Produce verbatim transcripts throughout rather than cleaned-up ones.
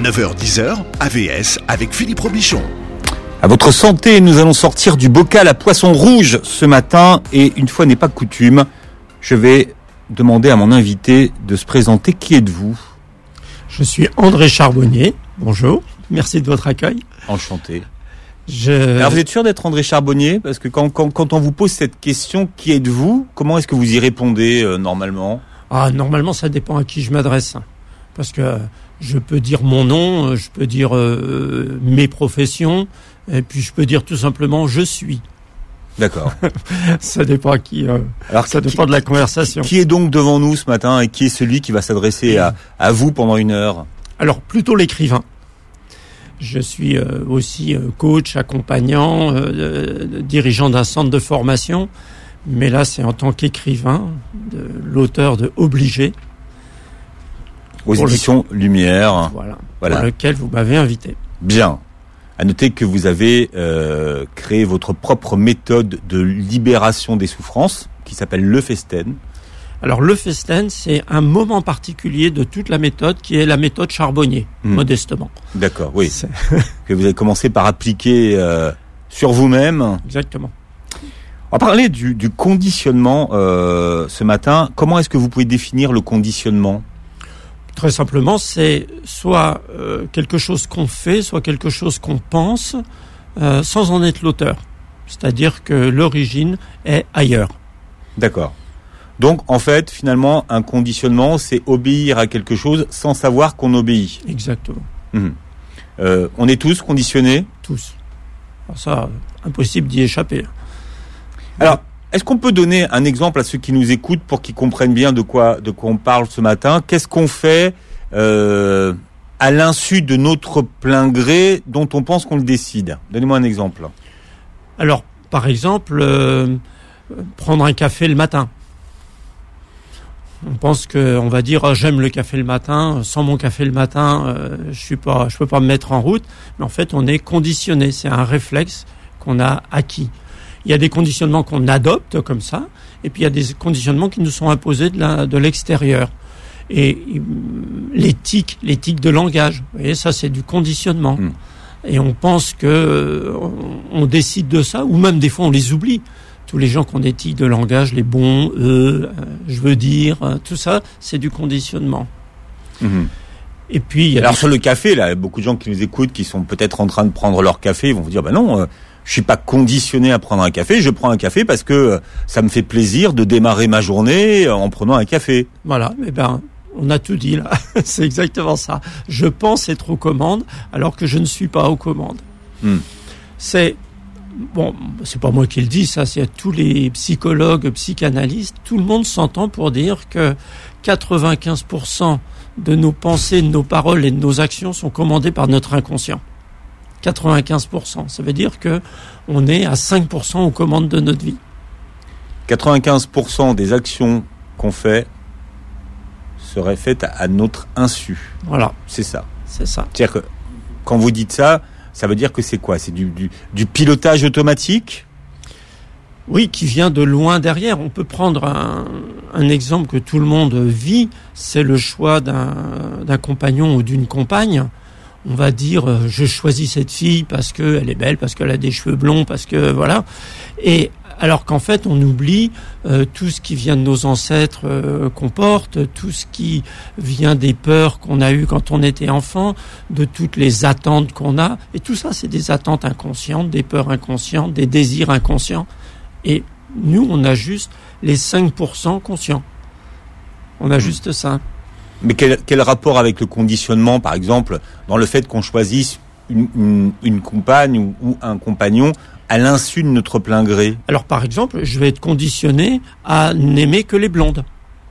neuf heures dix heures, A V S avec Philippe Robichon. À votre santé, nous allons sortir du bocal à poisson rouge ce matin. Et une fois n'est pas coutume, je vais demander à mon invité de se présenter. Qui êtes-vous ? Je suis André Charbonnier. Bonjour. Merci de votre accueil. Enchanté. Je... Alors vous êtes sûr d'être André Charbonnier ? Parce que quand, quand, quand on vous pose cette question, qui êtes-vous ? Comment est-ce que vous y répondez euh, normalement ? Ah, normalement, ça dépend à qui je m'adresse. Parce que je peux dire mon nom, je peux dire euh, mes professions, et puis je peux dire tout simplement « je suis ». D'accord. Ça dépend à qui. Euh, Alors, ça dépend qui, de la conversation. Qui est donc devant nous ce matin et qui est celui qui va s'adresser à, à vous pendant une heure ? Alors, plutôt l'écrivain. Je suis euh, aussi euh, coach, accompagnant, euh, euh, dirigeant d'un centre de formation. Mais là, c'est en tant qu'écrivain, de, l'auteur de Obligé. Aux éditions le... Lumière. Voilà, voilà. Pour lequel vous m'avez invité. Bien. À noter que vous avez euh, créé votre propre méthode de libération des souffrances, qui s'appelle le Festen. Alors le Festen, c'est un moment particulier de toute la méthode, qui est la méthode Charbonnier, mmh. modestement. D'accord, oui. Que vous avez commencé par appliquer euh, sur vous-même. Exactement. On va parler du, du conditionnement euh, ce matin. Comment est-ce que vous pouvez définir le conditionnement ? Très simplement, c'est soit euh, quelque chose qu'on fait, soit quelque chose qu'on pense, euh, sans en être l'auteur. C'est-à-dire que l'origine est ailleurs. D'accord. Donc, en fait, finalement, un conditionnement, c'est obéir à quelque chose sans savoir qu'on obéit. Exactement. Mmh. Euh, on est tous conditionnés ? Tous. Alors ça, impossible d'y échapper. Alors, est-ce qu'on peut donner un exemple à ceux qui nous écoutent pour qu'ils comprennent bien de quoi, de quoi on parle ce matin ? Qu'est-ce qu'on fait euh, à l'insu de notre plein gré dont on pense qu'on le décide ? Donnez-moi un exemple. Alors, par exemple, euh, prendre un café le matin. On pense que, on va dire, oh, j'aime le café le matin. Sans mon café le matin, euh, je suis pas, je peux pas me mettre en route. Mais en fait, on est conditionné. C'est un réflexe qu'on a acquis. Il y a des conditionnements qu'on adopte comme ça, et puis il y a des conditionnements qui nous sont imposés de, la, de l'extérieur. Et l'éthique, l'éthique de langage, vous voyez, ça c'est du conditionnement. Mmh. Et on pense que on, on décide de ça, ou même des fois on les oublie. Tous les gens qui ont des éthiques de langage, les bons, eux, euh, je veux dire, euh, tout ça, c'est du conditionnement. Mmh. Et puis, il y a alors des... sur le café, là, beaucoup de gens qui nous écoutent, qui sont peut-être en train de prendre leur café, ils vont vous dire, bah non. Euh, Je suis pas conditionné à prendre un café, je prends un café parce que ça me fait plaisir de démarrer ma journée en prenant un café. Voilà, eh ben, on a tout dit là, c'est exactement ça. Je pense être aux commandes alors que je ne suis pas aux commandes. Hmm. C'est, bon, c'est pas moi qui le dis, ça c'est tous les psychologues, psychanalystes, tout le monde s'entend pour dire que quatre-vingt-quinze pour cent de nos pensées, de nos paroles et de nos actions sont commandées par notre inconscient. quatre-vingt-quinze pour cent. Ça veut dire que on est à cinq pour cent aux commandes de notre vie. quatre-vingt-quinze pour cent des actions qu'on fait seraient faites à notre insu. Voilà. C'est ça. C'est ça. C'est-à-dire que quand vous dites ça, ça veut dire que c'est quoi ? C'est du, du, du pilotage automatique ? Oui, qui vient de loin derrière. On peut prendre un, un exemple que tout le monde vit, c'est le choix d'un, d'un compagnon ou d'une compagne. On va dire, euh, je choisis cette fille parce qu'elle est belle, parce qu'elle a des cheveux blonds, parce que voilà. Et alors qu'en fait, on oublie euh, tout ce qui vient de nos ancêtres euh, qu'on porte, tout ce qui vient des peurs qu'on a eues quand on était enfant, de toutes les attentes qu'on a. Et tout ça, c'est des attentes inconscientes, des peurs inconscientes, des désirs inconscients. Et nous, on a juste les cinq pour cent conscients. On a mmh. juste ça. Mais quel, quel rapport avec le conditionnement, par exemple, dans le fait qu'on choisisse une, une, une compagne ou, ou un compagnon à l'insu de notre plein gré ? Alors, par exemple, je vais être conditionné à n'aimer que les blondes.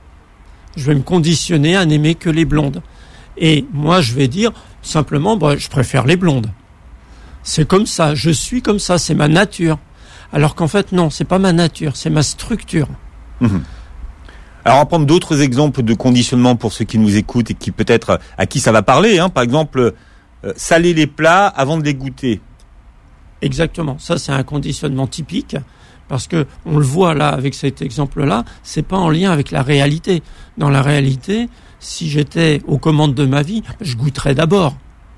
Je vais me conditionner à n'aimer que les blondes. Et moi, je vais dire simplement, bah, je préfère les blondes. C'est comme ça, je suis comme ça, c'est ma nature. Alors qu'en fait, non, c'est pas ma nature, c'est ma structure. Mmh. Alors, on va prendre d'autres exemples de conditionnement pour ceux qui nous écoutent et qui peut-être à qui ça va parler. Hein. Par exemple, euh, saler les plats avant de les goûter. Exactement. Ça, c'est un conditionnement typique parce que on le voit là avec cet exemple-là. C'est pas en lien avec la réalité. Dans la réalité, si j'étais aux commandes de ma vie, je goûterais d'abord.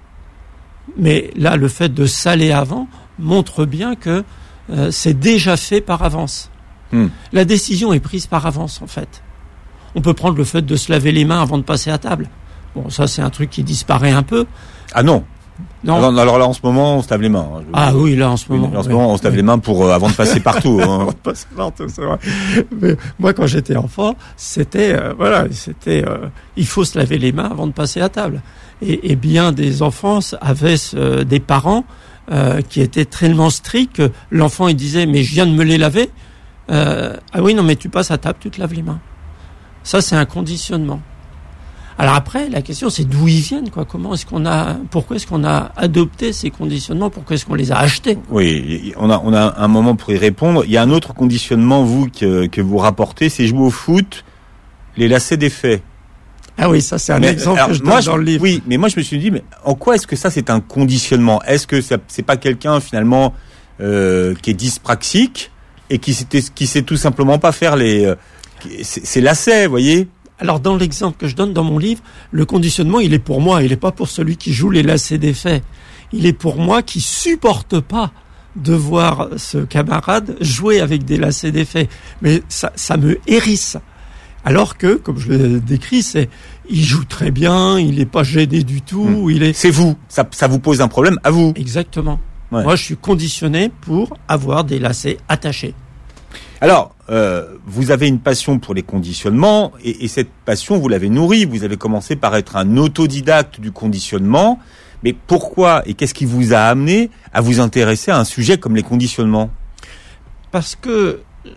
Mais là, le fait de saler avant montre bien que euh, c'est déjà fait par avance. Mmh. La décision est prise par avance, en fait. On peut prendre le fait de se laver les mains avant de passer à table. Bon, ça, c'est un truc qui disparaît un peu. Ah non. Non. Alors, alors là, en ce moment, on se lave les mains. Hein. Ah oui, là, en ce moment. Oui, en ce oui. moment, on se lave oui. les mains pour, euh, avant de passer partout. Hein. Avant de passer partout, c'est vrai. Mais moi, quand j'étais enfant, c'était, euh, voilà, c'était, euh, il faut se laver les mains avant de passer à table. Et, et bien des enfants avaient euh, des parents euh, qui étaient tellement stricts que l'enfant, il disait, mais je viens de me les laver. Euh, ah oui, non, mais tu passes à table, tu te laves les mains. Ça, c'est un conditionnement. Alors après, la question, c'est d'où ils viennent, quoi. Comment est-ce qu'on a, pourquoi est-ce qu'on a adopté ces conditionnements? Pourquoi est-ce qu'on les a achetés? Oui, on a, on a un moment pour y répondre. Il y a un autre conditionnement, vous, que, que vous rapportez, c'est jouer au foot, les lacets défaits. Ah oui, ça, c'est un mais, exemple alors, que je donne moi, dans le livre. Oui, mais moi, je me suis dit, mais en quoi est-ce que ça, c'est un conditionnement? Est-ce que ça, c'est pas quelqu'un, finalement, euh, qui est dyspraxique et qui sait, qui sait tout simplement pas faire les, euh, c'est, c'est lacets, vous voyez? Alors, dans l'exemple que je donne dans mon livre, le conditionnement, il est pour moi, il n'est pas pour celui qui joue les lacets défaits. Il est pour moi qui supporte pas de voir ce camarade jouer avec des lacets défaits. Mais ça, ça me hérisse. Alors que, comme je le décris, c'est, il joue très bien, il n'est pas gêné du tout, mmh. il est... C'est vous, ça, ça vous pose un problème à vous. Exactement. Ouais. Moi, je suis conditionné pour avoir des lacets attachés. Alors, euh, vous avez une passion pour les conditionnements, et, et cette passion, vous l'avez nourrie. Vous avez commencé par être un autodidacte du conditionnement. Mais pourquoi et qu'est-ce qui vous a amené à vous intéresser à un sujet comme les conditionnements? Parce que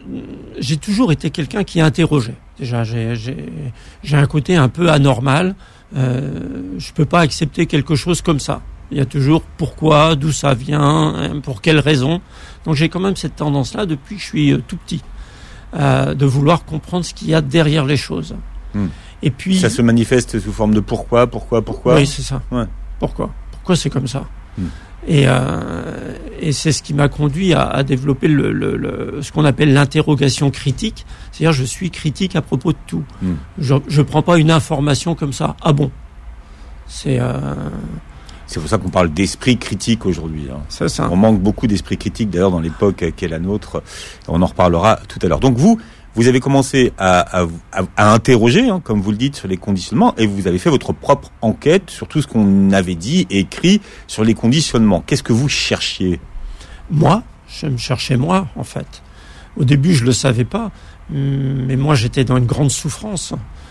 j'ai toujours été quelqu'un qui interrogeait. Déjà, j'ai, j'ai, j'ai un côté un peu anormal. Euh, je peux pas accepter quelque chose comme ça. Il y a toujours pourquoi, d'où ça vient, pour quelles raisons. Donc j'ai quand même cette tendance-là depuis que je suis tout petit, euh, de vouloir comprendre ce qu'il y a derrière les choses. Mmh. Et puis ça se manifeste sous forme de pourquoi, pourquoi, pourquoi. Oui, c'est ça. Ouais. Pourquoi Pourquoi c'est comme ça mmh. Et, euh, et c'est ce qui m'a conduit à, à développer le, le, le, ce qu'on appelle l'interrogation critique. C'est-à-dire, je suis critique à propos de tout. Mmh. Je ne prends pas une information comme ça. Ah bon C'est... Euh, C'est pour ça qu'on parle d'esprit critique aujourd'hui. Hein. C'est ça. On manque beaucoup d'esprit critique, d'ailleurs, dans l'époque qui est la nôtre. On en reparlera tout à l'heure. Donc vous, vous avez commencé à, à, à interroger, hein, comme vous le dites, sur les conditionnements, et vous avez fait votre propre enquête sur tout ce qu'on avait dit et écrit sur les conditionnements. Qu'est-ce que vous cherchiez? Moi, je me cherchais moi, en fait. Au début, je le savais pas, mais moi, j'étais dans une grande souffrance.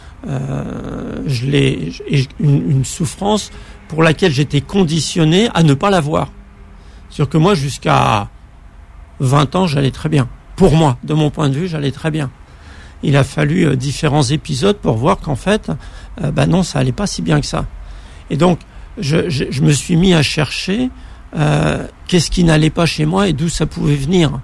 Euh, je l'ai, une, une souffrance pour laquelle j'étais conditionné à ne pas l'avoir. C'est-à-dire que moi, jusqu'à vingt ans, j'allais très bien. Pour moi, de mon point de vue, j'allais très bien. Il a fallu euh, différents épisodes pour voir qu'en fait, euh, bah non, ça allait pas si bien que ça. Et donc, je, je, je me suis mis à chercher euh, qu'est-ce qui n'allait pas chez moi et d'où ça pouvait venir.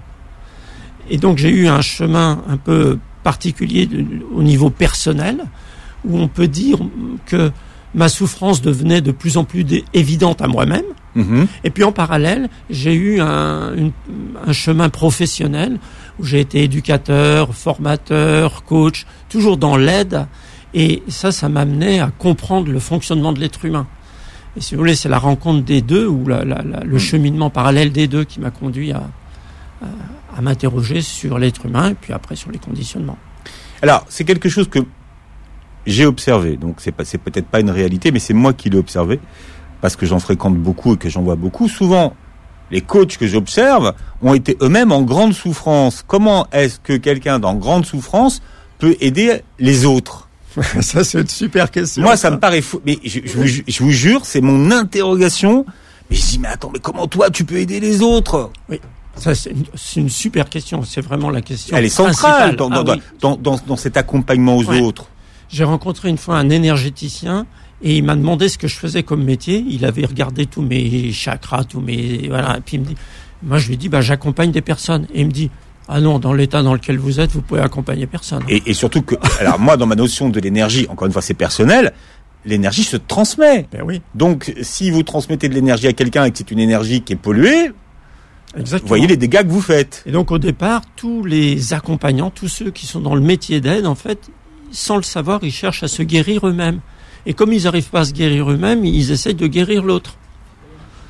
Et donc, j'ai eu un chemin un peu particulier de, au niveau personnel, où on peut dire que ma souffrance devenait de plus en plus évidente à moi-même. Mmh. Et puis en parallèle, j'ai eu un, une, un chemin professionnel où j'ai été éducateur, formateur, coach, toujours dans l'aide. Et ça, ça m'amenait à comprendre le fonctionnement de l'être humain. Et si vous voulez, c'est la rencontre des deux, ou la, la, la, le cheminement parallèle des deux qui m'a conduit à, à, à m'interroger sur l'être humain et puis après sur les conditionnements. Alors, c'est quelque chose que j'ai observé, donc c'est, pas, c'est peut-être pas une réalité, mais c'est moi qui l'ai observé, parce que j'en fréquente beaucoup et que j'en vois beaucoup. Souvent, les coachs que j'observe ont été eux-mêmes en grande souffrance. Comment est-ce que quelqu'un dans grande souffrance peut aider les autres? Ça, c'est une super question. Moi, ça, ça me paraît fou. Mais je, je, vous, je vous jure, c'est mon interrogation. Mais je dis, mais attends, mais comment toi, tu peux aider les autres? Oui. Ça, c'est une, c'est une super question. C'est vraiment la question. Elle est centrale dans, ah, dans, oui. dans, dans, dans cet accompagnement aux ouais. autres. J'ai rencontré une fois un énergéticien et il m'a demandé ce que je faisais comme métier. Il avait regardé tous mes chakras, tous mes, voilà. Et puis il me dit, moi je lui ai dit, bah, j'accompagne des personnes. Et il me dit, ah non, dans l'état dans lequel vous êtes, vous pouvez accompagner personne. Et, et surtout que, alors moi, dans ma notion de l'énergie, encore une fois, c'est personnel, l'énergie se transmet. Ben oui. Donc, si vous transmettez de l'énergie à quelqu'un et que c'est une énergie qui est polluée, exactement. Vous voyez les dégâts que vous faites. Et donc, au départ, tous les accompagnants, tous ceux qui sont dans le métier d'aide, en fait, sans le savoir, ils cherchent à se guérir eux-mêmes. Et comme ils n'arrivent pas à se guérir eux-mêmes, ils essayent de guérir l'autre.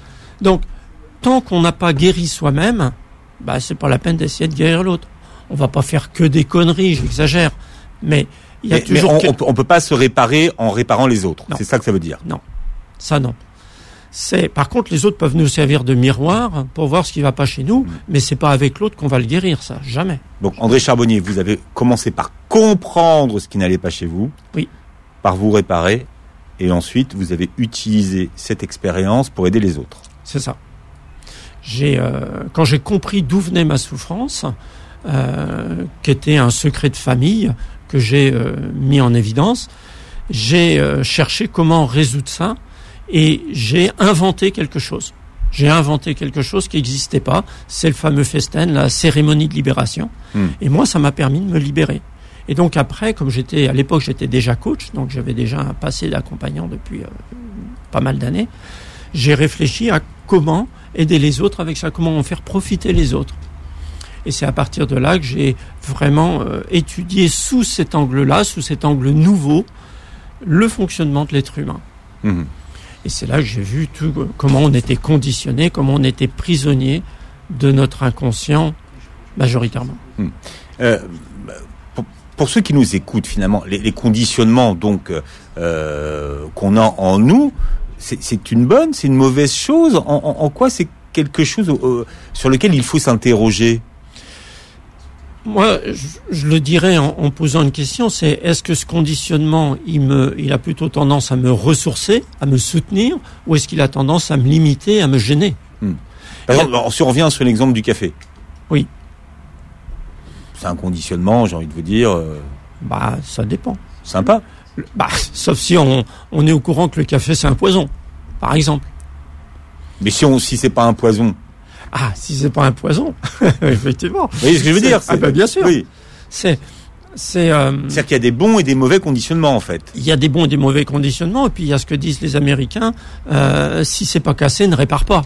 Donc, tant qu'on n'a pas guéri soi-même, bah, c'est pas la peine d'essayer de guérir l'autre. On va pas faire que des conneries, j'exagère, mais il y a mais, toujours... mais on, que... on peut pas se réparer en réparant les autres. Non. C'est ça que ça veut dire. Non, ça non. C'est, par contre, les autres peuvent nous servir de miroir pour voir ce qui va pas chez nous, mmh. mais c'est pas avec l'autre qu'on va le guérir, ça, jamais. Donc, André Charbonnier, vous avez commencé par comprendre ce qui n'allait pas chez vous, oui, par vous réparer, et ensuite, vous avez utilisé cette expérience pour aider les autres. C'est ça. J'ai, euh, quand j'ai compris d'où venait ma souffrance, euh, qui était un secret de famille que j'ai euh, mis en évidence, j'ai euh, cherché comment résoudre ça. Et j'ai inventé quelque chose. J'ai inventé quelque chose qui n'existait pas. C'est le fameux festen, la cérémonie de libération. Mmh. Et moi, ça m'a permis de me libérer. Et donc après, comme j'étais, à l'époque, j'étais déjà coach, donc j'avais déjà un passé d'accompagnant depuis euh, pas mal d'années, j'ai réfléchi à comment aider les autres avec ça, comment en faire profiter les autres. Et c'est à partir de là que j'ai vraiment euh, étudié sous cet angle-là, sous cet angle nouveau, le fonctionnement de l'être humain. Mmh. Et c'est là que j'ai vu tout, comment on était conditionné, comment on était prisonnier de notre inconscient majoritairement. Hum. Euh, pour, pour ceux qui nous écoutent, finalement, les, les conditionnements donc euh, qu'on a en nous, c'est, c'est une bonne, c'est une mauvaise chose. En, en, en quoi c'est quelque chose euh, sur lequel il faut s'interroger? Moi, je, je le dirais en, en posant une question, c'est est-ce que ce conditionnement, il me, il a plutôt tendance à me ressourcer, à me soutenir, ou est-ce qu'il a tendance à me limiter, à me gêner? hmm. Par exemple, a... si on revient sur l'exemple du café. Oui. C'est un conditionnement, j'ai envie de vous dire. Euh... Bah, ça dépend. Sympa. Bah, sauf si on, on est au courant que le café c'est un poison, par exemple. Mais si on, si c'est pas un poison. Ah, si c'est pas un poison, effectivement. Vous voyez ce que je veux c'est, dire? Ah ben bien sûr. Oui. C'est, c'est. Euh, C'est-à-dire qu'il y a des bons et des mauvais conditionnements en fait. Il y a des bons et des mauvais conditionnements, et puis il y a ce que disent les Américains euh, si c'est pas cassé, ne répare pas.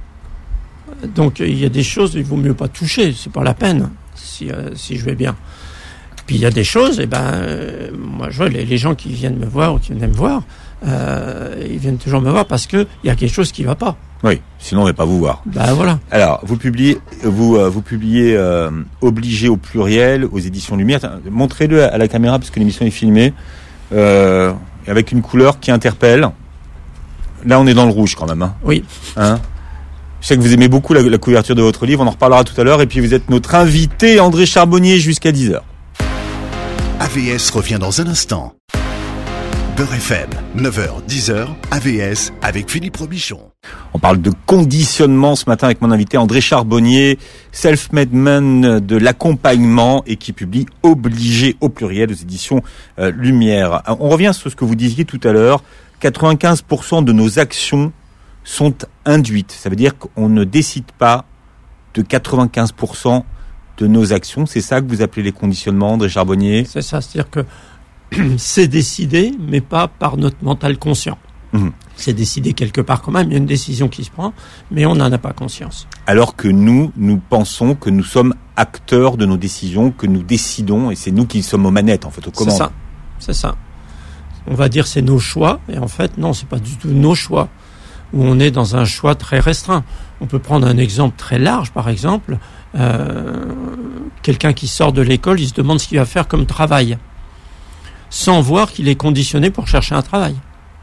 Donc il y a des choses, il vaut mieux pas toucher, c'est pas la peine. Si euh, si je vais bien. Puis il y a des choses, et ben euh, moi je vois les, les gens qui viennent me voir ou qui viennent me voir, euh, ils viennent toujours me voir parce que il y a quelque chose qui va pas. Oui, sinon on ne va pas vous voir. Bah voilà. Alors, vous publiez, vous, euh, vous publiez euh, Obligé au pluriel aux éditions Lumière. Montrez-le à la caméra parce que l'émission est filmée, euh, avec une couleur qui interpelle. Là, on est dans le rouge quand même. Hein. Oui. Hein, je sais que vous aimez beaucoup la, la couverture de votre livre. On en reparlera tout à l'heure. Et puis, vous êtes notre invité, André Charbonnier, jusqu'à dix heures. A V S revient dans un instant. Beurre F M, neuf heures, dix heures, A V S avec Philippe Robichon. On parle de conditionnement ce matin avec mon invité André Charbonnier, self-made man de l'accompagnement et qui publie Obligé au pluriel aux éditions euh, Lumière. On revient sur ce que vous disiez tout à l'heure, quatre-vingt-quinze pour cent de nos actions sont induites. Ça veut dire qu'on ne décide pas de quatre-vingt-quinze pour cent de nos actions. C'est ça que vous appelez les conditionnements, André Charbonnier? C'est ça, c'est-à-dire que c'est décidé, mais pas par notre mental conscient. Mmh. C'est décidé quelque part quand même, il y a une décision qui se prend, mais on n'en a pas conscience. Alors que nous, nous pensons que nous sommes acteurs de nos décisions, que nous décidons, et c'est nous qui sommes aux manettes, en fait, aux commandes. C'est ça, c'est ça. On va dire c'est nos choix, et en fait, non, c'est pas du tout nos choix, où on est dans un choix très restreint. On peut prendre un exemple très large, par exemple, euh, quelqu'un qui sort de l'école, il se demande ce qu'il va faire comme travail, sans voir qu'il est conditionné pour chercher un travail.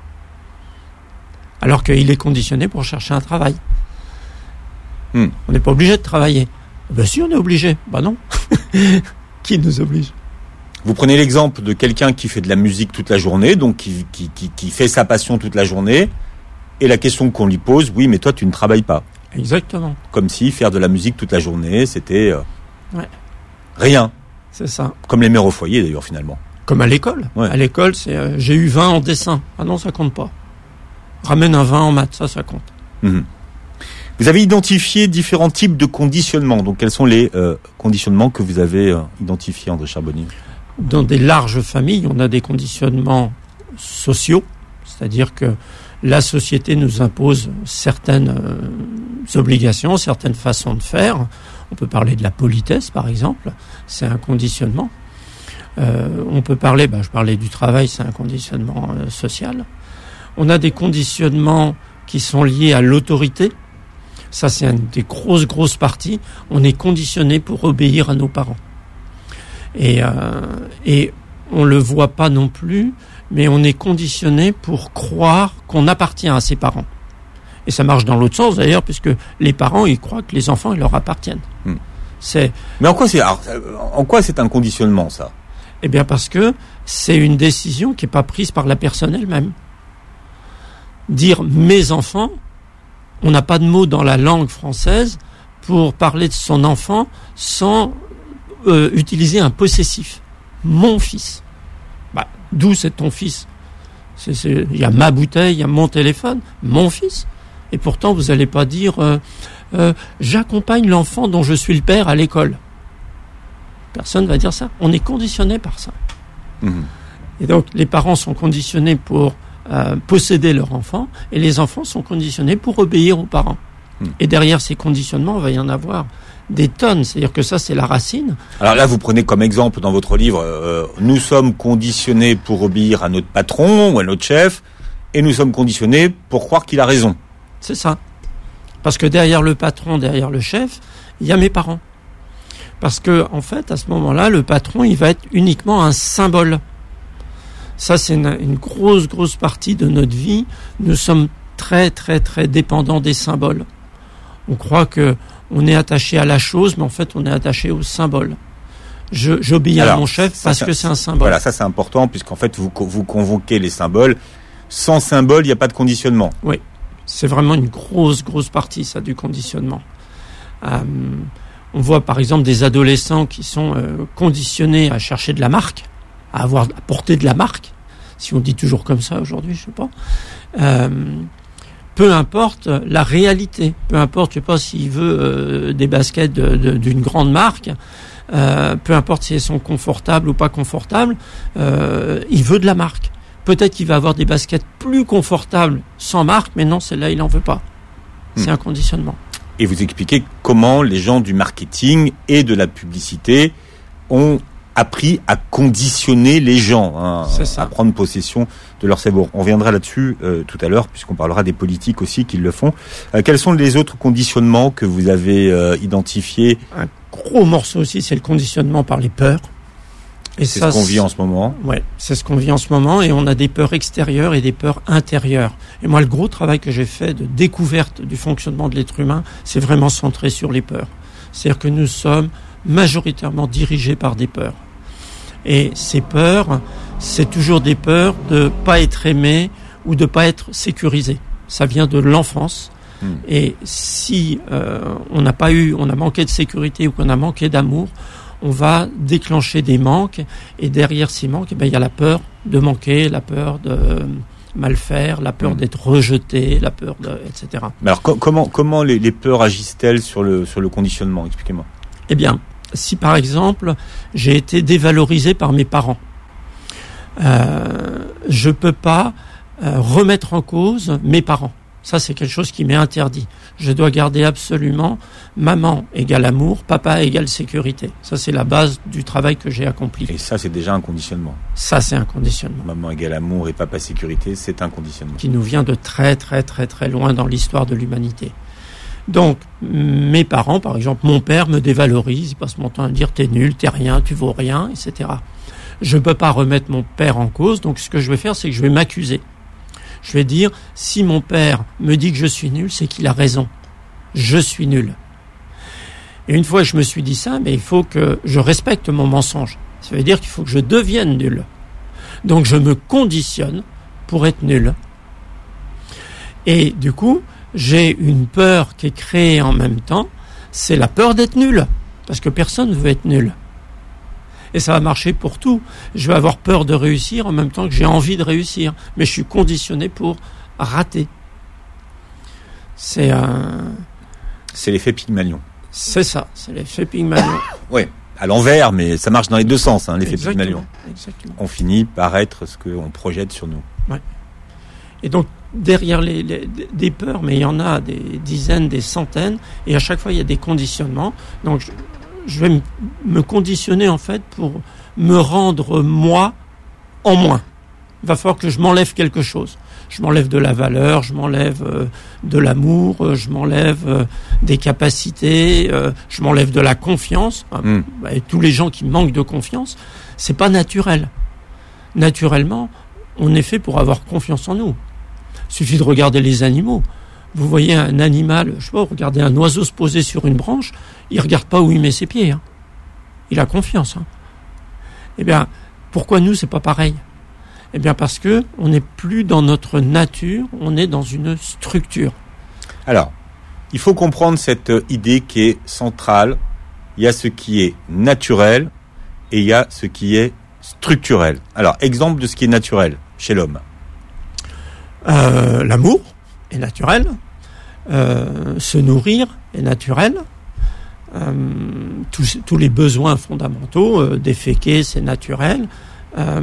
Alors qu'il est conditionné pour chercher un travail. Hmm. On n'est pas obligé de travailler. Ben si, on est obligé. Ben non. Qui nous oblige? Vous prenez l'exemple de quelqu'un qui fait de la musique toute la journée, donc qui, qui, qui, qui fait sa passion toute la journée, et la question qu'on lui pose, oui, mais toi, tu ne travailles pas. Exactement. Comme si faire de la musique toute la journée, c'était euh, ouais. rien. C'est ça. Comme les mères au foyer, d'ailleurs, finalement. Comme à l'école. Ouais. À l'école, c'est euh, j'ai eu vingt en dessin. Ah non, ça compte pas. Ramène un vingt en maths, ça, ça compte. Mmh. Vous avez identifié différents types de conditionnements. Donc, quels sont les euh, conditionnements que vous avez euh, identifiés, André Charbonnier? Dans des larges familles, on a des conditionnements sociaux, c'est-à-dire que la société nous impose certaines euh, obligations, certaines façons de faire. On peut parler de la politesse, par exemple. C'est un conditionnement. Euh, on peut parler, ben, je parlais du travail, c'est un conditionnement euh, social. On a des conditionnements qui sont liés à l'autorité. Ça, c'est une des grosses, grosses parties. On est conditionné pour obéir à nos parents. Et, euh, et on le voit pas non plus, mais on est conditionné pour croire qu'on appartient à ses parents. Et ça marche dans l'autre sens d'ailleurs, puisque les parents, ils croient que les enfants, ils leur appartiennent. Hmm. C'est... Mais en quoi c'est, alors, en quoi c'est un conditionnement, ça? Eh bien, parce que c'est une décision qui n'est pas prise par la personne elle-même. Dire mes enfants, on n'a pas de mot dans la langue française pour parler de son enfant sans euh, utiliser un possessif. Mon fils. Bah, d'où c'est ton fils? C'est, c'est, il y a ma bouteille, il y a mon téléphone, mon fils. Et pourtant, vous n'allez pas dire euh, euh, j'accompagne l'enfant dont je suis le père à l'école. Personne ne va dire ça. On est conditionné par ça. Mmh. Et donc, les parents sont conditionnés pour euh, posséder leur enfant, et les enfants sont conditionnés pour obéir aux parents. Mmh. Et derrière ces conditionnements, il va y en avoir des tonnes. C'est-à-dire que ça, c'est la racine. Alors là, vous prenez comme exemple dans votre livre, euh, nous sommes conditionnés pour obéir à notre patron ou à notre chef, et nous sommes conditionnés pour croire qu'il a raison. C'est ça. Parce que derrière le patron, derrière le chef, il y a mes parents. Parce que, en fait, à ce moment-là, le patron, il va être uniquement un symbole. Ça, c'est une, une grosse, grosse partie de notre vie. Nous sommes très, très, très dépendants des symboles. On croit que on est attaché à la chose, mais en fait, on est attaché au symbole. Je, j'obéis Alors, à mon chef ça, parce ça, que c'est un symbole. Voilà, ça c'est important, puisqu'en fait, vous, vous convoquez les symboles. Sans symbole, il n'y a pas de conditionnement. Oui. C'est vraiment une grosse, grosse partie, ça, du conditionnement. Euh, on voit, par exemple, des adolescents qui sont euh, conditionnés à chercher de la marque, à avoir, à porter de la marque, si on dit toujours comme ça aujourd'hui, je sais pas. Euh, peu importe la réalité, peu importe, je sais pas s'il veut euh, des baskets de, de, d'une grande marque, euh, peu importe si elles sont confortables ou pas confortables, euh, il veut de la marque. Peut-être qu'il va avoir des baskets plus confortables sans marque, mais non, celle-là, il n'en veut pas. C'est mmh. un conditionnement. Et vous expliquez comment les gens du marketing et de la publicité ont appris à conditionner les gens, hein, à prendre possession de leur cerveau. On reviendra là-dessus euh, tout à l'heure, puisqu'on parlera des politiques aussi qui le font. Euh, quels sont les autres conditionnements que vous avez euh, identifiés? Un gros morceau aussi, c'est le conditionnement par les peurs. Et c'est ça, ce qu'on vit en ce moment. Ouais, c'est ce qu'on vit en ce moment, et on a des peurs extérieures et des peurs intérieures. Et moi, le gros travail que j'ai fait de découverte du fonctionnement de l'être humain, c'est vraiment centré sur les peurs. C'est-à-dire que nous sommes majoritairement dirigés par des peurs. Et ces peurs, c'est toujours des peurs de pas être aimé ou de pas être sécurisé. Ça vient de l'enfance. Mmh. Et si euh, on n'a pas eu, on a manqué de sécurité ou qu'on a manqué d'amour, on va déclencher des manques, et derrière ces manques, eh ben, il y a la peur de manquer, la peur de mal faire, la peur mmh. d'être rejeté, la peur de, et cetera. Mais alors, co- comment, comment les, les peurs agissent-elles sur le, sur le conditionnement? Expliquez-moi. Eh bien, si par exemple, j'ai été dévalorisé par mes parents, euh, je peux pas euh, remettre en cause mes parents. Ça, c'est quelque chose qui m'est interdit. Je dois garder absolument maman égale amour, papa égale sécurité. Ça, c'est la base du travail que j'ai accompli. Et ça, c'est déjà un conditionnement. Ça, c'est un conditionnement. Maman égale amour et papa sécurité, c'est un conditionnement. Qui nous vient de très, très, très, très loin dans l'histoire de l'humanité. Donc, mes parents, par exemple, mon père me dévalorise, il passe mon temps à me dire « t'es nul, t'es rien, tu vaux rien », et cetera. Je ne peux pas remettre mon père en cause, donc ce que je vais faire, c'est que je vais m'accuser. Je vais dire, si mon père me dit que je suis nul, c'est qu'il a raison. Je suis nul. Et une fois que je me suis dit ça, mais il faut que je respecte mon mensonge. Ça veut dire qu'il faut que je devienne nul. Donc je me conditionne pour être nul. Et du coup, j'ai une peur qui est créée en même temps, c'est la peur d'être nul. Parce que personne ne veut être nul. Et ça va marcher pour tout. Je vais avoir peur de réussir en même temps que j'ai envie de réussir. Mais je suis conditionné pour rater. C'est un... C'est l'effet Pygmalion. C'est ça, c'est l'effet Pygmalion. Oui, à l'envers, mais ça marche dans les deux sens, hein, l'effet Exactement. Pygmalion. Exactement. On finit par être ce qu'on projette sur nous. Ouais. Et donc, derrière les, les, des peurs, mais il y en a des dizaines, des centaines, et à chaque fois, il y a des conditionnements. Donc, je, je vais me conditionner, en fait, pour me rendre moi en moins. Il va falloir que je m'enlève quelque chose. Je m'enlève de la valeur, je m'enlève euh, de l'amour, euh, je m'enlève euh, des capacités, euh, je m'enlève de la confiance. Mm. Et tous les gens qui manquent de confiance, c'est pas naturel. Naturellement, on est fait pour avoir confiance en nous. Il suffit de regarder les animaux. Vous voyez un animal, je sais pas, regardez un oiseau se poser sur une branche, il regarde pas où il met ses pieds. Hein. Il a confiance. Hein. Eh bien, pourquoi nous, c'est pas pareil ? Eh bien, parce que on n'est plus dans notre nature, on est dans une structure. Alors, il faut comprendre cette idée qui est centrale. Il y a ce qui est naturel et il y a ce qui est structurel. Alors, exemple de ce qui est naturel chez l'homme. Euh, l'amour est naturel. Euh, se nourrir est naturel. Euh, tous, tous les besoins fondamentaux, euh, déféquer, c'est naturel. Euh,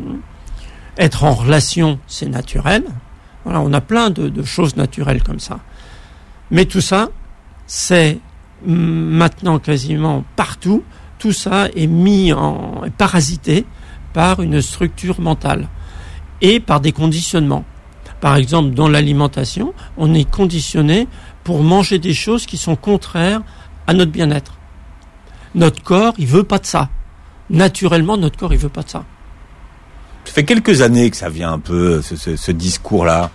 être en relation, c'est naturel. Voilà, on a plein de, de choses naturelles comme ça. Mais tout ça, c'est maintenant quasiment partout. Tout ça est mis en, est parasité par une structure mentale et par des conditionnements. Par exemple, dans l'alimentation, on est conditionné pour manger des choses qui sont contraires à notre bien-être. Notre corps, il veut pas de ça. Naturellement, notre corps, il veut pas de ça. Ça fait quelques années que ça vient un peu, ce, ce, ce discours-là.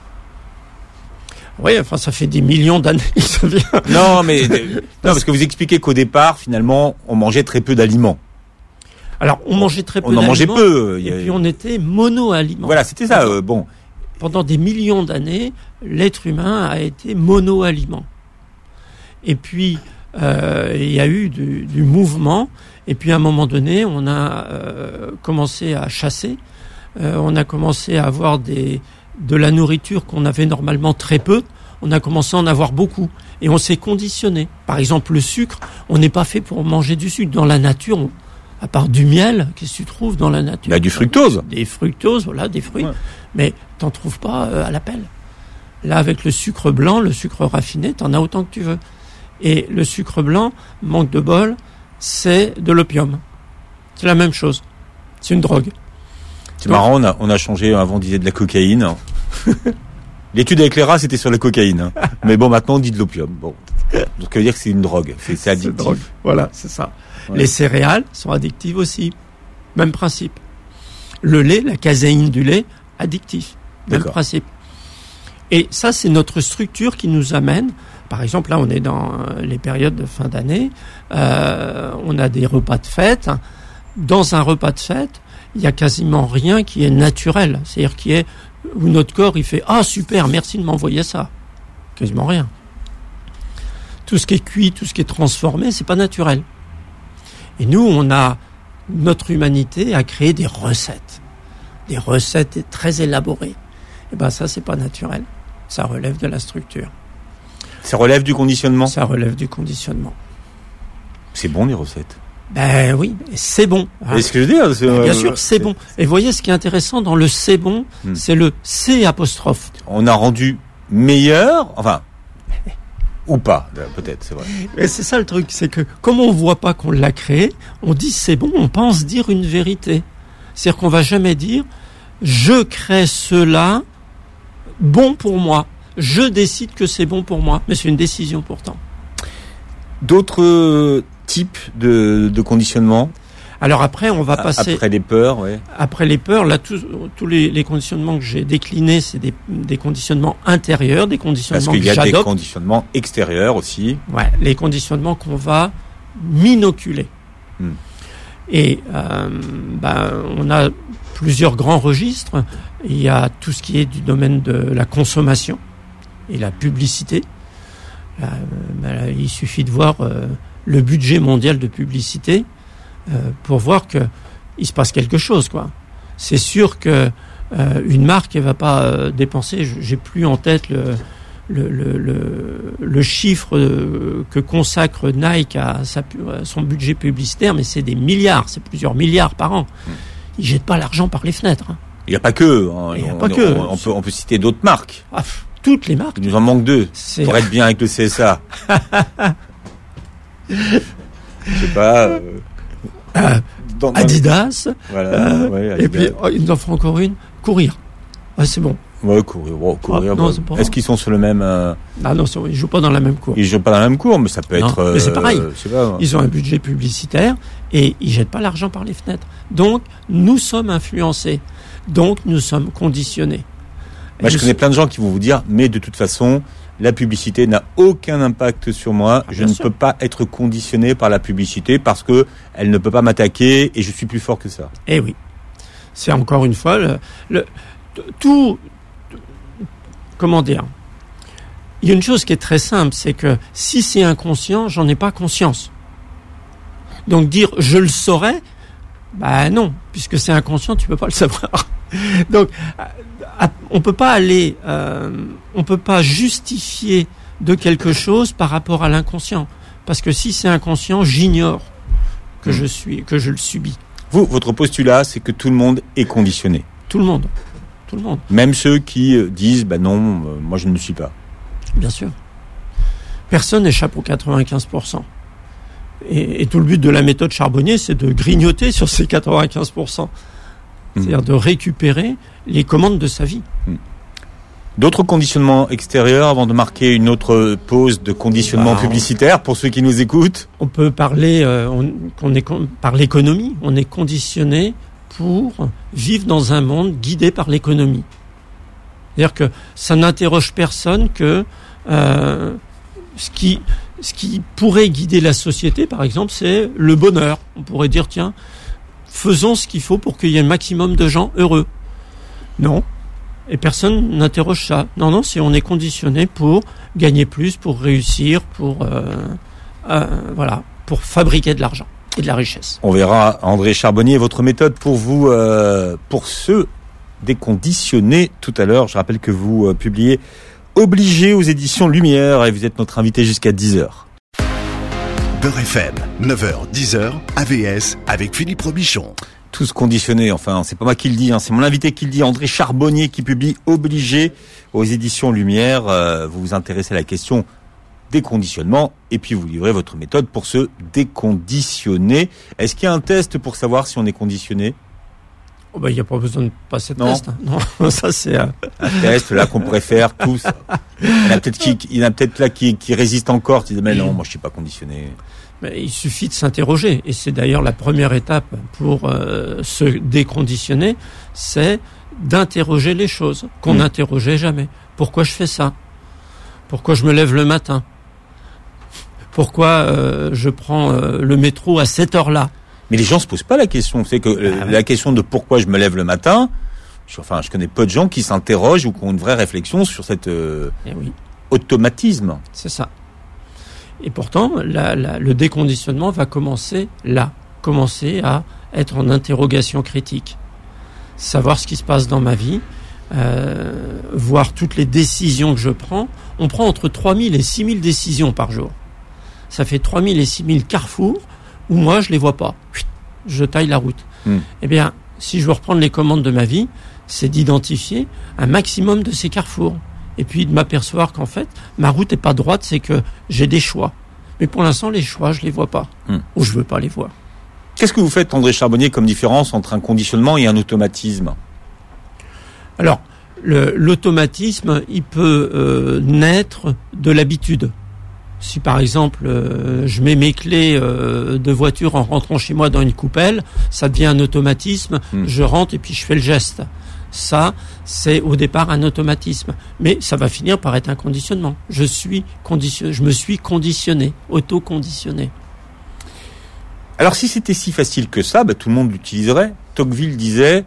Oui, enfin, ça fait des millions d'années que ça vient. Non, mais non, parce que vous expliquez qu'au départ, finalement, on mangeait très peu d'aliments. Alors, on mangeait très peu on en d'aliments. mangeait peu. Et puis, on était mono-aliments. Voilà, c'était ça. Euh, bon. Pendant des millions d'années, l'être humain a été mono-aliment. Et puis, euh, il y a eu du, du mouvement. Et puis, à un moment donné, on a euh, commencé à chasser. Euh, on a commencé à avoir des, de la nourriture qu'on avait normalement très peu. On a commencé à en avoir beaucoup. Et on s'est conditionné. Par exemple, le sucre, on n'est pas fait pour manger du sucre. Dans la nature, on, à part du miel, qu'est-ce que tu trouves dans la nature ? Bah, du fructose. Des fructoses, voilà, des fruits. Ouais. Mais t'en trouves pas euh, à l'appel. Là, avec le sucre blanc, le sucre raffiné, t'en as autant que tu veux. Et le sucre blanc, manque de bol, c'est de l'opium. C'est la même chose. C'est une drogue. C'est Donc, marrant, on a, on a changé, avant on disait de la cocaïne. L'étude avec les rats, c'était sur la cocaïne. Hein. Mais bon, maintenant on dit de l'opium. Bon. Donc ça veut dire que c'est une drogue. C'est, c'est addictif. C'est drogue. Voilà, c'est ça. Ouais. Les céréales sont addictives aussi. Même principe. Le lait, la caséine du lait, addictif. Même D'accord. principe. Et ça, c'est notre structure qui nous amène. Par exemple, là, on est dans les périodes de fin d'année. Euh, on a des repas de fête. Dans un repas de fête, il y a quasiment rien qui est naturel. C'est-à-dire qui est où notre corps, il fait « Ah, super, merci de m'envoyer ça ». Quasiment rien. Tout ce qui est cuit, tout ce qui est transformé, c'est pas naturel. Et nous, on a... Notre humanité a créé des recettes. Des recettes très élaborées. Et ben ça, c'est pas naturel. Ça relève de la structure. Ça relève du conditionnement ? Ça relève du conditionnement. C'est bon, les recettes ? Ben oui, c'est bon. C'est ce que je veux dire. C'est, ben, bien euh, sûr, c'est, c'est bon. Et vous voyez, ce qui est intéressant dans le c'est bon, hmm. c'est le C apostrophe. On a rendu meilleur, enfin, ou pas, peut-être, c'est vrai. Mais c'est ça le truc, c'est que comme on voit pas qu'on l'a créé, on dit c'est bon, on pense dire une vérité. C'est-à-dire qu'on va jamais dire je crée cela bon pour moi. Je décide que c'est bon pour moi, mais c'est une décision pourtant. D'autres types de, de conditionnement ? Alors après, on va passer... Après les peurs, oui. Après les peurs, là, tous, tous les, les conditionnements que j'ai déclinés, c'est des, des conditionnements intérieurs, des conditionnements que j'adopte. Parce qu'il y a des conditionnements extérieurs aussi. Ouais, les conditionnements qu'on va m'inoculer. Hmm. Et euh, ben, on a plusieurs grands registres. Il y a tout ce qui est du domaine de la consommation et la publicité. Là, ben, il suffit de voir euh, le budget mondial de publicité euh, pour voir que il se passe quelque chose, quoi. C'est sûr que euh, une marque elle va pas euh, dépenser. J'ai plus en tête le le, le, le, le chiffre que consacre Nike à, sa, à son budget publicitaire, mais c'est des milliards, c'est plusieurs milliards par an. Ils jettent pas l'argent par les fenêtres. Hein. Il n'y a pas que. Hein. Il y a on, pas que. On, on, peut, on peut citer d'autres marques. Ah, toutes les marques. Il nous en manque deux c'est... pour être bien avec le C S A. Je sais pas. Euh... Euh, dans, dans Adidas. Les... Voilà. Euh, ouais, Adidas. Et puis oh, il nous en faut encore une. Courir. Ah, c'est bon. Ouais, courir. Bon, courir Ah, non, bah, c'est pas- est-ce qu'ils sont sur le même euh, Ah non, c'est- ils jouent pas dans la même cour. Ils jouent pas dans la même cour, mais ça peut Non, être. mais c'est pareil. euh, je sais pas. Ils ont un budget publicitaire et ils jettent pas l'argent par les fenêtres. Donc, nous sommes influencés. Donc, nous sommes conditionnés. Moi, je Nous connais sommes- plein de gens qui vont vous dire, mais de toute façon, la publicité n'a aucun impact sur moi. Ah, je bien ne sûr. peux pas être conditionné par la publicité parce que elle ne peut pas m'attaquer et je suis plus fort que ça. Eh oui. C'est encore une fois le, le tout. Comment dire? Il y a une chose qui est très simple, c'est que si c'est inconscient, j'en ai pas conscience. Donc dire je le saurais, bah non, puisque c'est inconscient, tu peux pas le savoir. Donc à- on peut pas aller, euh, on peut pas justifier de quelque chose par rapport à l'inconscient, parce que si c'est inconscient, j'ignore que Mmh. je suis, que je le subis. Vous, votre postulat, c'est que tout le monde est conditionné. Tout le monde, tout le monde. Même ceux qui euh, disent, bah non, euh, moi je ne le suis pas. Bien sûr. Personne n'échappe aux quatre-vingt-quinze pour cent. Et, et tout le but de la méthode Charbonnier, c'est de grignoter sur ces quatre-vingt-quinze pour cent. C'est-à-dire de récupérer les commandes de sa vie. D'autres conditionnements extérieurs avant de marquer une autre pause de conditionnement Bah, on- publicitaire pour ceux qui nous écoutent? On peut parler euh, on, qu'on est con- par l'économie. On est conditionné pour vivre dans un monde guidé par l'économie. C'est-à-dire que ça n'interroge personne que euh, ce qui ce qui pourrait guider la société, par exemple, c'est le bonheur. On pourrait dire, tiens, faisons ce qu'il faut pour qu'il y ait un maximum de gens heureux. Non. Et personne n'interroge ça. Non, non, c'est on est conditionné pour gagner plus, pour réussir, pour euh, euh, voilà, pour fabriquer de l'argent et de la richesse. On verra, André Charbonnier, votre méthode pour vous, euh, pour ceux déconditionnés tout à l'heure. Je rappelle que vous euh, publiez Obligé aux éditions Lumière et vous êtes notre invité jusqu'à dix heures. Beurre F M, neuf heures dix heures, A V S avec Philippe Robichon. Tous conditionnés, enfin, c'est pas moi qui le dis, hein, c'est mon invité qui le dit, André Charbonnier, qui publie Obligé aux éditions Lumière. Euh, vous vous intéressez à la question des conditionnements et puis vous livrez votre méthode pour se déconditionner. Est-ce qu'il y a un test pour savoir si on est conditionné? Oh ben, il n'y a pas besoin de passer de Non. test. hein. Non, ça c'est. euh, Un test là qu'on pourrait faire tous. Il y en a peut-être qui, il y en a peut-être là qui, qui résistent encore, qui disent mais non, moi je suis pas conditionné. Mais il suffit de s'interroger, et c'est d'ailleurs la première étape pour euh, se déconditionner, c'est d'interroger les choses qu'on Mmh. n'interrogeait jamais. Pourquoi je fais ça? Pourquoi je me lève le matin? Pourquoi euh, je prends euh, le métro à cette heure-là? Mais les gens se posent pas la question. C'est que euh, Ah ouais. la question de pourquoi je me lève le matin. Je, enfin, je connais peu de gens qui s'interrogent ou qui ont une vraie réflexion sur cet euh, Eh oui, automatisme. c'est ça. Et pourtant, la, la, le déconditionnement va commencer là, commencer à être en interrogation critique, savoir ce qui se passe dans ma vie, euh, voir toutes les décisions que je prends. On prend entre trois mille et six mille décisions par jour. Ça fait trois mille et six mille carrefours où moi je les vois pas. Chut, je taille la route. Mm. Eh bien, si je veux reprendre les commandes de ma vie, c'est d'identifier un maximum de ces carrefours. Et puis de m'apercevoir qu'en fait, ma route est pas droite, c'est que j'ai des choix. Mais pour l'instant, les choix, je les vois pas. Mm. Ou je veux pas les voir. Qu'est-ce que vous faites, André Charbonnier, comme différence entre un conditionnement et un automatisme? Alors, le- l'automatisme, il peut euh, naître de l'habitude. Si par exemple, euh, je mets mes clés euh, de voiture en rentrant chez moi dans une coupelle, ça devient un automatisme. Mm. Je rentre et puis je fais le geste. Ça, c'est au départ un automatisme. Mais ça va finir par être un conditionnement. Je suis conditionné, je me suis conditionné, auto-conditionné. Alors si c'était si facile que ça, bah, tout le monde l'utiliserait. Tocqueville disait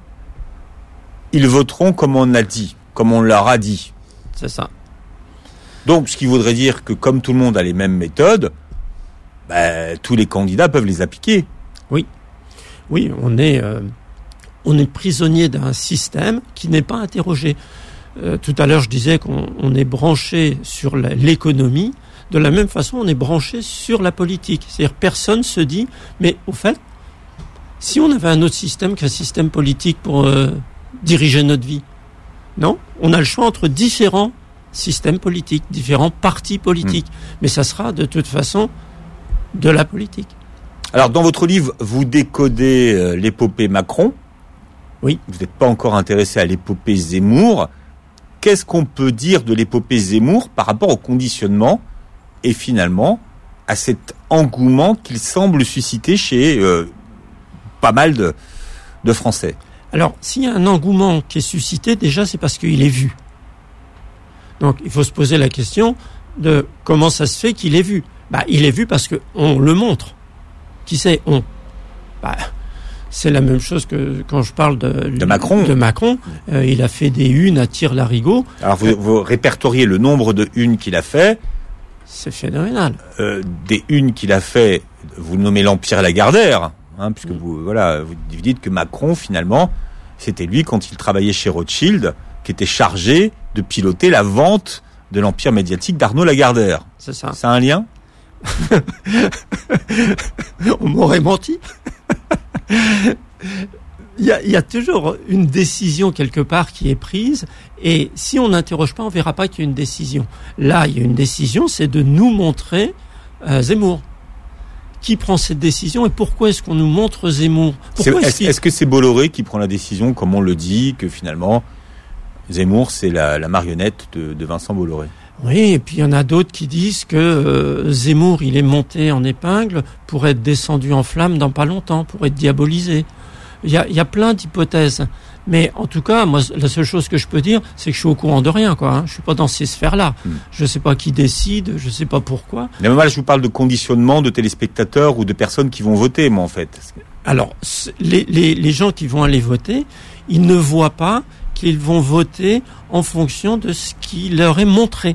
« Ils voteront comme on a dit, comme on leur a dit ». C'est ça. Donc, ce qui voudrait dire que comme tout le monde a les mêmes méthodes, bah, tous les candidats peuvent les appliquer. Oui, on est, euh, on est prisonnier d'un système qui n'est pas interrogé. Euh, tout à l'heure, je disais qu'on on est branché sur la- l'économie. De la même façon, on est branché sur la politique. C'est-à-dire, personne se dit, mais au fait, si on avait un autre système qu'un système politique pour euh, diriger notre vie, non, on a le choix entre différents systèmes politiques, différents partis politiques. Mais ça sera de toute façon de la politique. Alors, dans votre livre, vous décodez euh, l'épopée Macron. Oui. Vous n'êtes pas encore intéressé à l'épopée Zemmour. qu'est-ce qu'on peut dire de l'épopée Zemmour par rapport au conditionnement et finalement à cet engouement qu'il semble susciter chez euh, pas mal de, de Français? Alors, s'il y a un engouement qui est suscité, déjà, c'est parce qu'il est vu. Donc, il faut se poser la question de comment ça se fait qu'il est vu. Bah, il est vu parce que on le montre. Qui c'est on? Bah, c'est la même chose que quand je parle de, de Macron. De Macron, euh, il a fait des unes à tire-larigot. Alors, vous, vous répertoriez le nombre de unes qu'il a fait. C'est phénoménal. Euh, des unes qu'il a fait, vous nommez l'Empire Lagardère, hein, puisque mmh. vous, voilà, vous dites que Macron, finalement, c'était lui, quand il travaillait chez Rothschild, qui était chargé de piloter la vente de l'empire médiatique d'Arnaud Lagardère. C'est ça. Ça a un lien? On m'aurait menti. Il y a, il y a toujours une décision quelque part qui est prise, et si on n'interroge pas, on verra pas qu'il y a une décision. Là, il y a une décision, c'est de nous montrer euh, Zemmour. Qui prend cette décision et pourquoi est-ce qu'on nous montre Zemmour? Pourquoi est-ce, est-ce, qu'il... est-ce que c'est Bolloré qui prend la décision, comme on le dit, que finalement Zemmour c'est la, la marionnette de, de Vincent Bolloré? Oui, et puis il y en a d'autres qui disent que euh, Zemmour, il est monté en épingle pour être descendu en flammes dans pas longtemps, pour être diabolisé. Il y a, il y a plein d'hypothèses. Mais en tout cas, moi, la seule chose que je peux dire, c'est que je suis au courant de rien, quoi. Hein. Je suis pas dans ces sphères-là. Hmm. Je sais pas qui décide, je sais pas pourquoi. Mais moi, je vous parle de conditionnement de téléspectateurs ou de personnes qui vont voter, moi, en fait. Alors, les, les, les gens qui vont aller voter, ils ne voient pas qu'ils vont voter en fonction de ce qui leur est montré.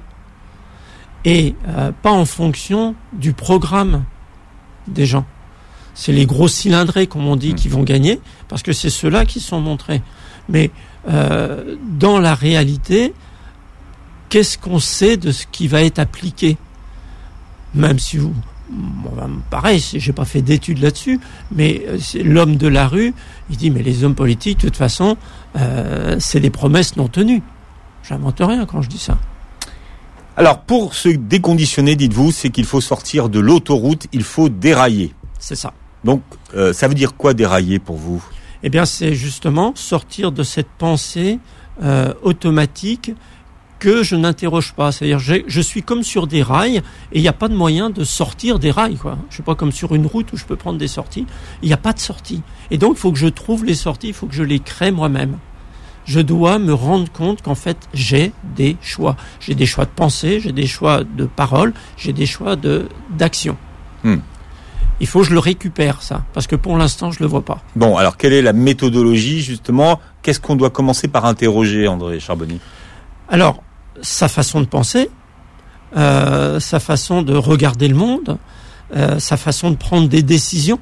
Et euh, pas en fonction du programme des gens. C'est les gros cylindrés, comme on dit, mmh. qui vont gagner, parce que c'est ceux-là qui sont montrés. Mais euh, dans la réalité, qu'est-ce qu'on sait de ce qui va être appliqué? Même si vous... Bon, pareil, j'ai pas fait d'études là-dessus, mais c'est l'homme de la rue, il dit, mais les hommes politiques, de toute façon, euh, c'est des promesses non tenues. J'invente rien quand je dis ça. Alors, pour se déconditionner, dites-vous, c'est qu'il faut sortir de l'autoroute, il faut dérailler. C'est ça. Donc, euh, ça veut dire quoi dérailler pour vous? Eh bien, c'est justement sortir de cette pensée euh, automatique que je n'interroge pas. C'est-à-dire, je, je suis comme sur des rails et il n'y a pas de moyen de sortir des rails, quoi. Je suis pas comme sur une route où je peux prendre des sorties. Il n'y a pas de sortie. Et donc, il faut que je trouve les sorties, il faut que je les crée moi-même. Je dois me rendre compte qu'en fait, j'ai des choix. J'ai des choix de pensée, j'ai des choix de parole, j'ai des choix de, d'action. Hmm. Il faut que je le récupère, ça, parce que pour l'instant, je le vois pas. Bon, alors, quelle est la méthodologie, justement? Qu'est-ce qu'on doit commencer par interroger, André Charbonnier? Alors, sa façon de penser, euh, sa façon de regarder le monde, euh, sa façon de prendre des décisions,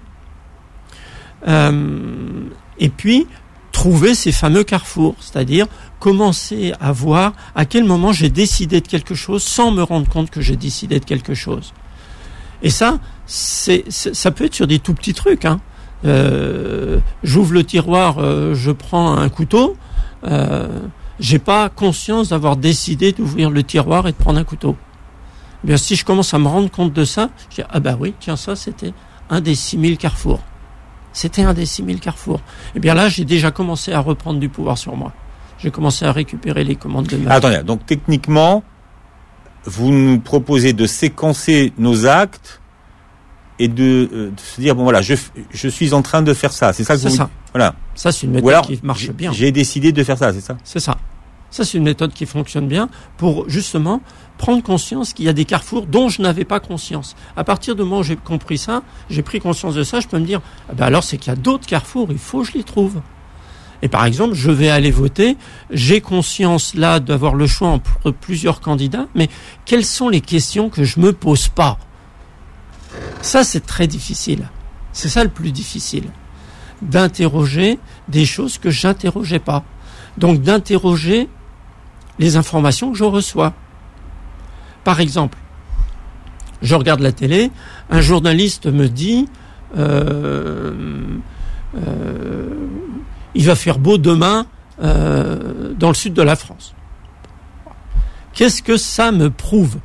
euh, et puis trouver ces fameux carrefours, c'est-à-dire commencer à voir à quel moment j'ai décidé de quelque chose sans me rendre compte que j'ai décidé de quelque chose. Et ça, c'est, c'est ça peut être sur des tout petits trucs. Hein. Euh, j'ouvre le tiroir, euh, je prends un couteau. Euh, j'ai pas conscience d'avoir décidé d'ouvrir le tiroir et de prendre un couteau. Eh bien, si je commence à me rendre compte de ça, je dis ah bah oui, tiens, ça c'était un des six mille carrefours. C'était un des six mille carrefours. Eh bien là, j'ai déjà commencé à reprendre du pouvoir sur moi. J'ai commencé à récupérer les commandes de ma vie. Attendez, donc techniquement, vous nous proposez de séquencer nos actes et de, euh, de se dire bon voilà, je je suis en train de faire ça. C'est ça que c'est vous ça. Voilà. Ça c'est une méthode alors, qui marche bien. J'ai décidé de faire ça, c'est ça. C'est ça. Ça c'est une méthode qui fonctionne bien pour justement prendre conscience qu'il y a des carrefours dont je n'avais pas conscience. À partir du moment où j'ai compris ça, j'ai pris conscience de ça, je peux me dire ah ben alors c'est qu'il y a d'autres carrefours, il faut que je les trouve. Et par exemple, je vais aller voter, j'ai conscience là d'avoir le choix entre plusieurs candidats, mais quelles sont les questions que je me pose pas? Ça, c'est très difficile. C'est ça le plus difficile. D'interroger des choses que j'interrogeais pas. Donc d'interroger les informations que je reçois. Par exemple, je regarde la télé, un journaliste me dit euh, euh, il va faire beau demain euh, dans le sud de la France. Qu'est-ce que ça me prouve?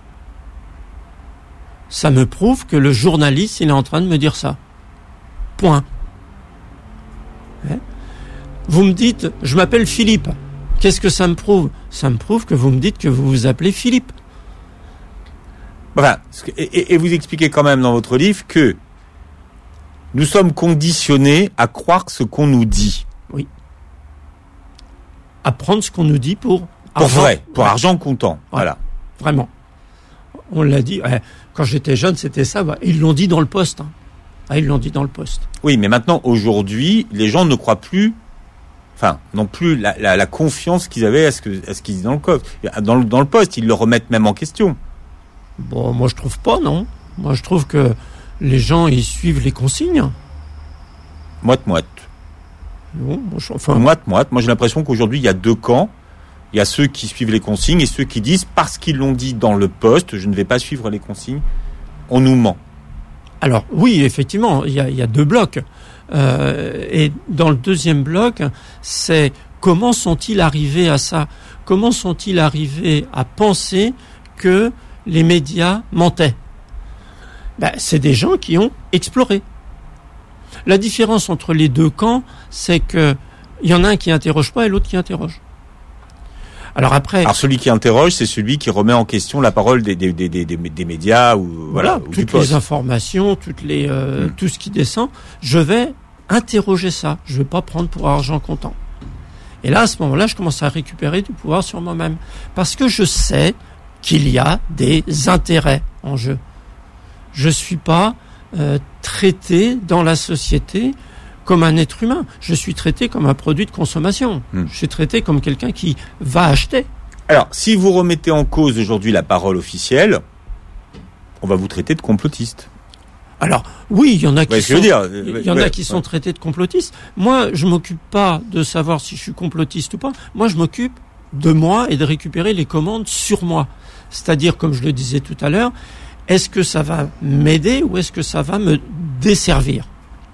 Ça me prouve que le journaliste, il est en train de me dire ça. Point. Vous me dites, je m'appelle Philippe. Qu'est-ce que ça me prouve ? Ça me prouve que vous me dites que vous vous appelez Philippe. Enfin, et, et vous expliquez quand même dans votre livre que nous sommes conditionnés à croire ce qu'on nous dit. Oui. À prendre ce qu'on nous dit pour Pour argent. vrai, pour Ouais. argent comptant. Ouais. Voilà. Vraiment. On l'a dit. Ouais. Quand j'étais jeune, c'était ça. Bah, ils l'ont dit dans le poste. Hein. Ah, ils l'ont dit dans le poste. Oui, mais maintenant, aujourd'hui, les gens ne croient plus, enfin, non plus la, la, la confiance qu'ils avaient à ce, que, à ce qu'ils disaient dans le coffre. Dans le, dans le poste, ils le remettent même en question. Bon, moi je trouve pas, non. Moi je trouve que les gens ils suivent les consignes. Moite-moite. Non, moi, je, enfin, Moite-moite. Moi, j'ai l'impression qu'aujourd'hui, il y a deux camps. Il y a ceux qui suivent les consignes et ceux qui disent, parce qu'ils l'ont dit dans le poste, je ne vais pas suivre les consignes, on nous ment. Alors oui, effectivement, il y a, il y a deux blocs. Euh, et dans le deuxième bloc, c'est comment sont-ils arrivés à ça ? Comment sont-ils arrivés à penser que les médias mentaient ? Ben, c'est des gens qui ont exploré. La différence entre les deux camps, c'est que il y en a un qui interroge pas et l'autre qui interroge. Alors après, Alors celui qui interroge, c'est celui qui remet en question la parole des, des, des, des, des, des médias ou voilà, voilà, ou du toutes poste. les informations, toutes les euh, Mm. tout ce qui descend, je vais interroger ça. Je vais pas prendre pour argent comptant. Et là, à ce moment-là, je commence à récupérer du pouvoir sur moi-même parce que je sais qu'il y a des intérêts en jeu. Je suis pas euh, traité dans la société comme un être humain. Je suis traité comme un produit de consommation. Hmm. Je suis traité comme quelqu'un qui va acheter. Alors, si vous remettez en cause aujourd'hui la parole officielle, on va vous traiter de complotiste. Alors, oui, il y en a qui Ouais, je sont, veux dire, il y en ouais, a qui sont ouais. traités de complotistes. Moi, je m'occupe pas de savoir si je suis complotiste ou pas. Moi, je m'occupe de moi et de récupérer les commandes sur moi. C'est-à-dire, comme je le disais tout à l'heure, est-ce que ça va m'aider ou est-ce que ça va me desservir ?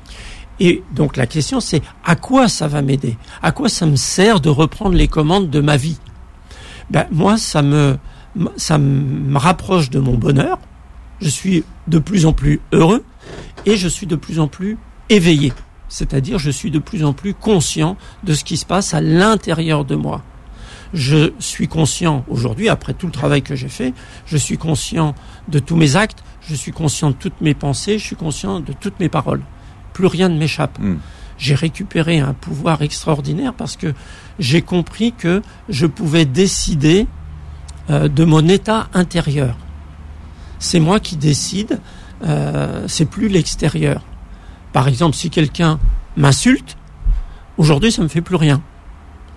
Et donc la question c'est à quoi ça va m'aider ? À quoi ça me sert de reprendre les commandes de ma vie ? Ben moi ça me ça me rapproche de mon bonheur. Je suis de plus en plus heureux et je suis de plus en plus éveillé. C'est-à-dire je suis de plus en plus conscient de ce qui se passe à l'intérieur de moi. Je suis conscient aujourd'hui, après tout le travail que j'ai fait, je suis conscient de tous mes actes, je suis conscient de toutes mes pensées, je suis conscient de toutes mes paroles. Plus rien ne m'échappe. Mm. J'ai récupéré un pouvoir extraordinaire parce que j'ai compris que je pouvais décider euh, de mon état intérieur. C'est moi qui décide, euh, c'est plus l'extérieur. Par exemple, si quelqu'un m'insulte, aujourd'hui ça me fait plus rien. Pourquoi ?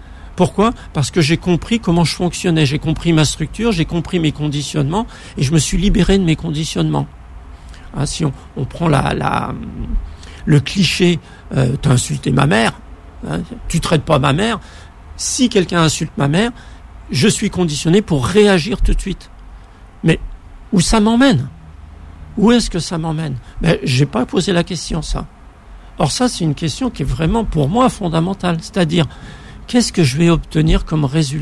Parce que j'ai compris comment je fonctionnais, j'ai compris ma structure, j'ai compris mes conditionnements et je me suis libéré de mes conditionnements. Hein, si on, on prend la, la, le cliché euh, « t'as insulté ma mère hein, », tu traites pas ma mère. Si quelqu'un insulte ma mère, je suis conditionné pour réagir tout de suite. Mais où ça m'emmène ? Où est-ce que ça m'emmène ? Ben, j'ai pas posé la question, ça. Or ça, c'est une question qui est vraiment pour moi fondamentale. C'est-à-dire, qu'est-ce que je vais obtenir comme résultat ?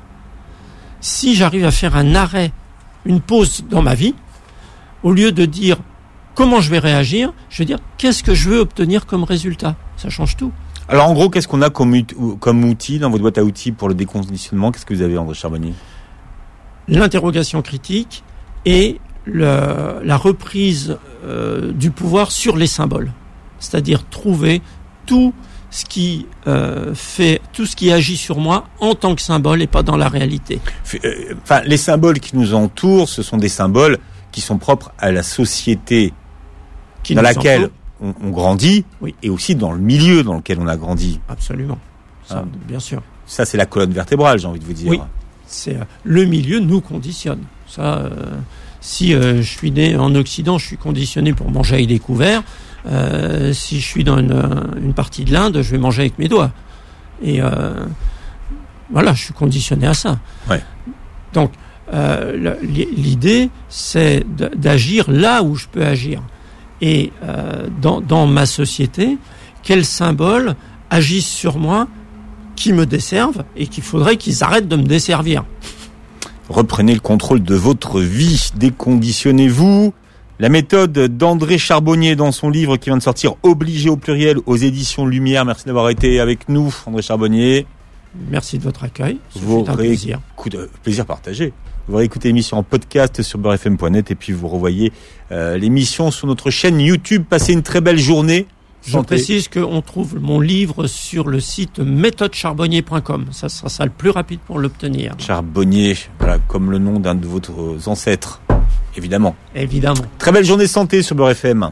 Si j'arrive à faire un arrêt, une pause dans ma vie, au lieu de dire comment je vais réagir, je vais dire qu'est-ce que je veux obtenir comme résultat. Ça change tout. Alors en gros, qu'est-ce qu'on a comme, ut- comme outil dans votre boîte à outils pour le déconditionnement ? Qu'est-ce que vous avez, André Charbonnier ? L'interrogation critique et le, la reprise euh, du pouvoir sur les symboles. C'est-à-dire trouver tout ce qui euh, fait, tout ce qui agit sur moi en tant que symbole et pas dans la réalité. Enfin, les symboles qui nous entourent, ce sont des symboles qui sont propres à la société Qui dans nous laquelle entoure. on, on grandit, Oui. et aussi dans le milieu dans lequel on a grandi. Absolument. Ça, Ah. bien sûr. Ça, c'est la colonne vertébrale, j'ai envie de vous dire. Oui. C'est euh, le milieu nous conditionne. Ça, euh, si euh, je suis né en Occident, je suis conditionné pour manger avec des couverts. Euh, si je suis dans une, une partie de l'Inde, je vais manger avec mes doigts. Et euh, voilà, je suis conditionné à ça. Ouais. Donc, euh, l'idée, c'est d'agir là où je peux agir. Et euh, dans, dans ma société, quels symboles agissent sur moi qui me desservent et qu'il faudrait qu'ils arrêtent de me desservir. Reprenez le contrôle de votre vie, déconditionnez-vous. La méthode d'André Charbonnier dans son livre qui vient de sortir, Obligé au pluriel, aux éditions Lumière. Merci d'avoir été avec nous, André Charbonnier. Merci de votre accueil. C'est Vous un plaisir. Écoute, plaisir partagé. Vous réécoutez l'émission en podcast sur beurre f m point net et puis vous revoyez euh, l'émission sur notre chaîne YouTube. Passez une très belle journée. Je Santé. précise qu'on trouve mon livre sur le site méthode charbonnier point com. Ça sera ça le plus rapide pour l'obtenir. Charbonnier, voilà, comme le nom d'un de votre ancêtres, évidemment. Évidemment. Très belle journée santé sur Beurre F M.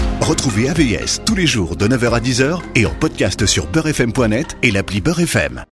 Retrouvez A V S tous les jours de neuf heures à dix heures et en podcast sur beurre f m point net et l'appli Beurre F M.